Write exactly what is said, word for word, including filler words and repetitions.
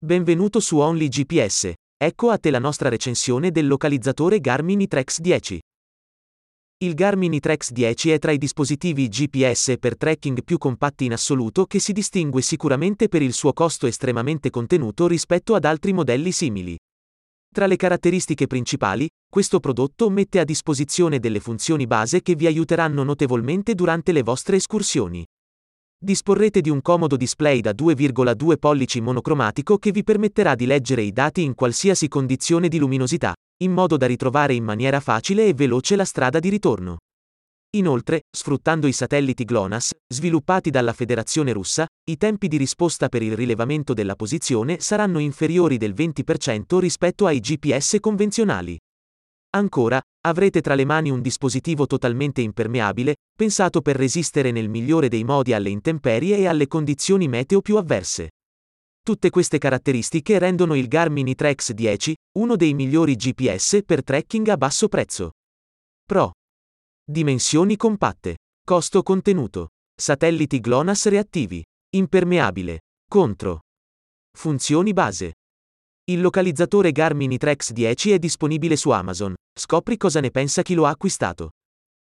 Benvenuto su Only G P S. Ecco a te la nostra recensione del localizzatore Garmin iTrex dieci. Il Garmin iTrex dieci è tra i dispositivi G P S per trekking più compatti in assoluto che si distingue sicuramente per il suo costo estremamente contenuto rispetto ad altri modelli simili. Tra le caratteristiche principali, questo prodotto mette a disposizione delle funzioni base che vi aiuteranno notevolmente durante le vostre escursioni. Disporrete di un comodo display da due virgola due pollici monocromatico che vi permetterà di leggere i dati in qualsiasi condizione di luminosità, in modo da ritrovare in maniera facile e veloce la strada di ritorno. Inoltre, sfruttando i satelliti GLONASS, sviluppati dalla Federazione Russa, i tempi di risposta per il rilevamento della posizione saranno inferiori del venti per cento rispetto ai G P S convenzionali. Ancora, avrete tra le mani un dispositivo totalmente impermeabile, pensato per resistere nel migliore dei modi alle intemperie e alle condizioni meteo più avverse. Tutte queste caratteristiche rendono il Garmin iTrex dieci uno dei migliori G P S per trekking a basso prezzo. Pro. Dimensioni compatte. Costo contenuto. Satelliti GLONASS reattivi. Impermeabile. Contro. Funzioni base. Il localizzatore Garmin iTrex dieci è disponibile su Amazon. Scopri cosa ne pensa chi lo ha acquistato.